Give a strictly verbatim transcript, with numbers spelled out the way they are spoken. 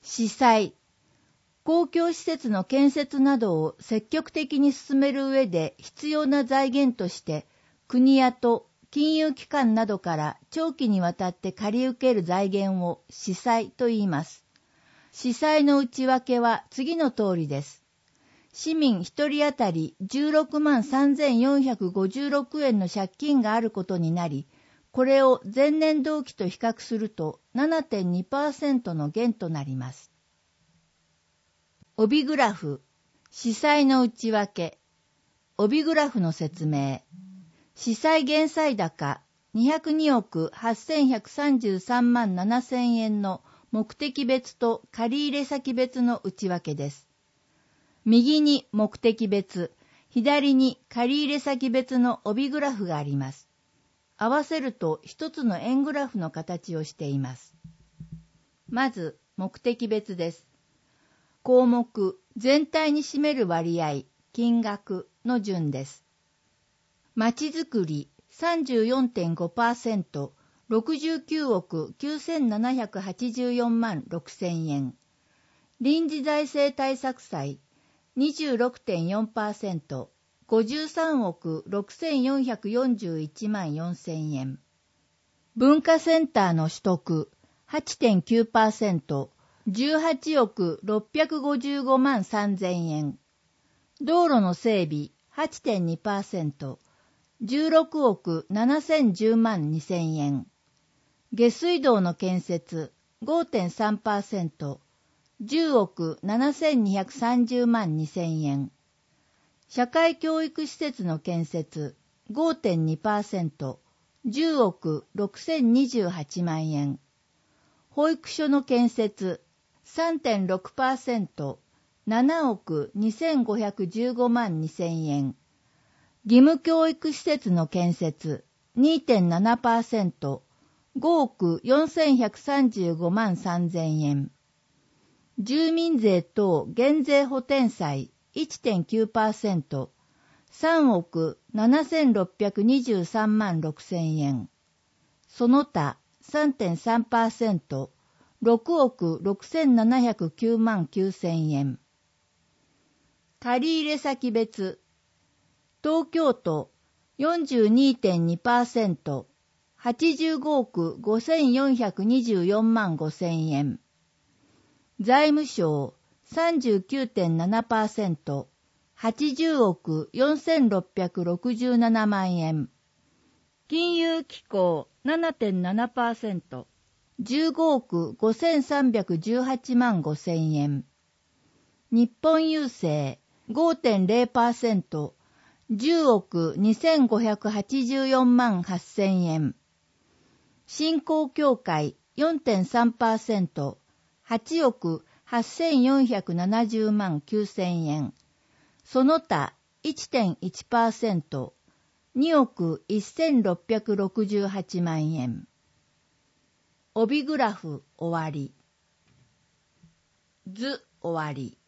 市債。公共施設の建設などを積極的に進める上で必要な財源として、国や都、金融機関などから長期にわたって借り受ける財源を市債と言います。市債の内訳は次の通りです。市民一人当たりじゅうろくまんさんぜんよんひゃくごじゅうろくえんの借金があることになり、これを前年同期と比較すると ななてんにパーセント の減となります。帯グラフ、市債の内訳、帯グラフの説明。市債減債高にひゃくにおくはっせんひゃくさんじゅうさんまんななせんえんの目的別と借入先別の内訳です。右に目的別、左に借入先別の帯グラフがあります。合わせると一つの円グラフの形をしています。まず、目的別です。項目、全体に占める割合、金額の順です。まちづくり さんじゅうよんてんごパーセント、ろくじゅうきゅうおくきゅうせんななひゃくはちじゅうよんまんろくせんえん。臨時財政対策債 にじゅうろくてんよんパーセント、ごじゅうさんおくろくせんよんひゃくよんじゅういちまんよんせんえん。文化センターの取得 はちてんきゅうパーセント、じゅうはちおくろっぴゃくごじゅうごまんさんぜんえん。道路の整備 はちてんにパーセント、じゅうろくおくななせんじゅうまんにせんえん。下水道の建設 ごてんさんパーセント、じゅうおくななせんにひゃくさんじゅうまんにせんえん。社会教育施設の建設 ごてんにパーセント、じゅうおくろくせんにじゅうはちまんえん。保育所の建設 さんてんろくパーセント、ななおくにせんごひゃくじゅうごまんにせんえん。義務教育施設の建設 にてんななパーセント、ごおくよんせんひゃくさんじゅうごまんさんぜんえん。住民税等減税補填債 いってんきゅうパーセント、さんおくななせんろっぴゃくにじゅうさんまんろくせんえん。その他 さんてんさんパーセント、ろくおくろくせんななひゃくきゅうまんきゅうせんえん。借入先別。東京都 よんじゅうにてんにパーセント、はちじゅうごおくごせんよんひゃくにじゅうよんまんごせんえん。財務省 さんじゅうきゅうてんななパーセント、はちじゅうおくよんせんろっぴゃくろくじゅうななまんえん。金融機構 ななてんななパーセント、じゅうごおくごせんさんびゃくじゅうはちまんごせんえん。日本郵政 ごてんれいパーセント、じゅうおくにせんごひゃくはちじゅうよんまんはっせんえん。振興協会 よんてんさんパーセント、はちおくはっせんよんひゃくななじゅうまんきゅうせんえん。その他 いってんいちパーセント、におくせんろっぴゃくろくじゅうはちまんえん。帯グラフ終わり。図終わり。